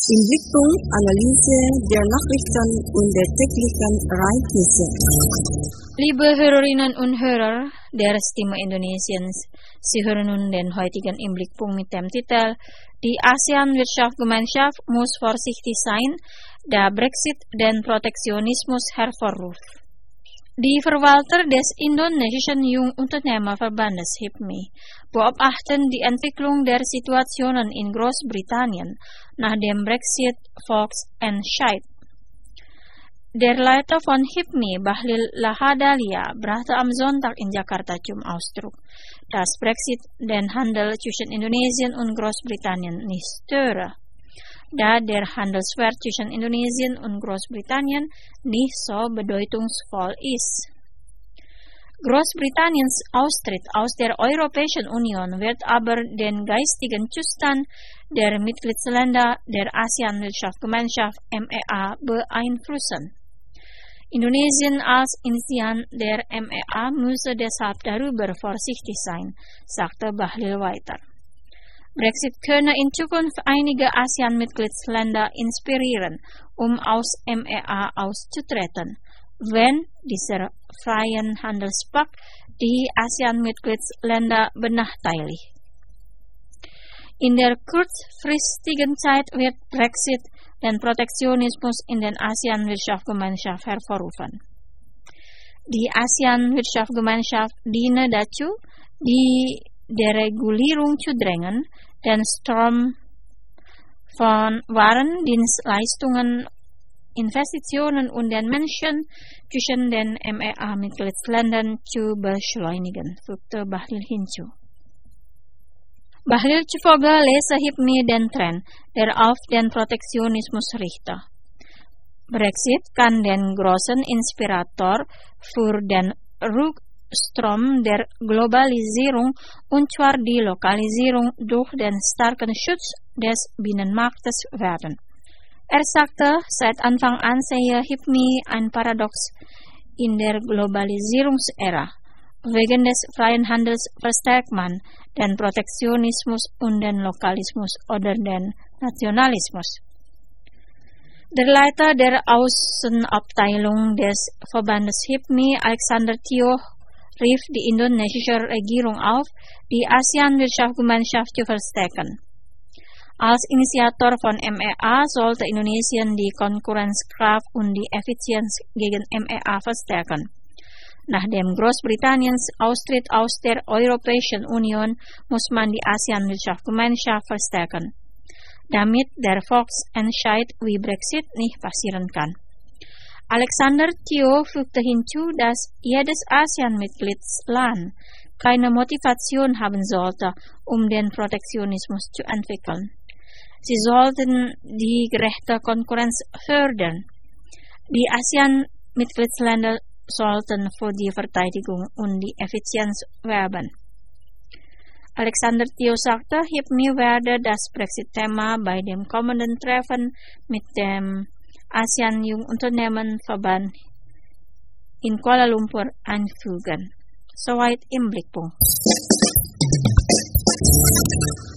Im Blickpunkt Analyse der Nachrichten und der täglichen Ereignisse. Liebe Hörerinnen und Hörer der Stimme Indonesiens, Sie hören nun den heutigen Blickpunkt mit dem Titel Die ASEAN-Wirtschaftsgemeinschaft muss vorsichtig sein, da Brexit den Protektionismus hervorruft. Die Verwalter des indonesischen Jungunternehmerverbandes HIPMI beobachten die Entwicklung der Situationen in Großbritannien nach dem Brexit-Volksentscheid. Der Leiter von HIPMI, Bahlil Lahadalia, brachte am Sonntag in Jakarta zum Ausdruck, dass Brexit den Handel zwischen Indonesien und Großbritannien nicht störe, da der Handelswert zwischen Indonesien und Großbritannien nicht so bedeutungsvoll ist. Großbritanniens Austritt aus der Europäischen Union wird aber den geistigen Zustand der Mitgliedsländer der ASEAN-Wirtschaftsgemeinschaft MEA beeinflussen. Indonesien als Initiant der MEA müsse deshalb darüber vorsichtig sein, sagte Bahlil weiter. Brexit könne in Zukunft einige ASEAN-Mitgliedsländer inspirieren, um aus MEA auszutreten, wenn dieser freien Handelspakt die ASEAN-Mitgliedsländer benachteiligt. In der kurzfristigen Zeit wird Brexit den Protektionismus in den ASEAN-Wirtschaftsgemeinschaft hervorrufen. Die ASEAN-Wirtschaftsgemeinschaft diene dazu, die Deregulierung zu drängen, den Strom von Waren, Dienstleistungen, Investitionen und den Menschen zwischen den MEA-Mitgliedsländern zu beschleunigen, fügte Bahlil hinzu. Bahlil zufolge lese HIPMI den Trend, der auf den Protektionismus richtet. Brexit kann den großen Inspirator für den Rückstrom der Globalisierung, und zwar die Lokalisierung durch den starken Schutz des Binnenmarktes werden. Er sagte, seit Anfang an sehe HIPMI ein Paradox in der Globalisierungsära. Wegen des freien Handels verstärkt man den Protektionismus und den Lokalismus oder den Nationalismus. Der Leiter der Außenabteilung des Verbandes HIPMI, Alexander Tio, rief die indonesische Regierung auf, die ASEAN-Wirtschaftsgemeinschaft zu verstärken. Als Initiator von MEA sollte Indonesien die Konkurrenzkraft und die Effizienz gegen MEA verstärken. Nachdem Großbritanniens Austritt aus der Europäischen Union muss man die ASEAN-Wirtschaftsgemeinschaft verstärken, damit der Volksentscheid wie Brexit nicht passieren kann. Alexander Tio fügte hinzu, dass jedes ASEAN-Mitgliedsland keine Motivation haben sollte, um den Protektionismus zu entwickeln. Sie sollten die gerechte Konkurrenz fördern. Die ASEAN-Mitgliedsländer sollten für die Verteidigung und die Effizienz werben. Alexander Tio sagte, HIPMI werde das Brexit-Thema bei dem kommenden Treffen mit dem ASEAN-Jungunternehmerverband in Kuala Lumpur einfügen. Soweit im Blickpunkt.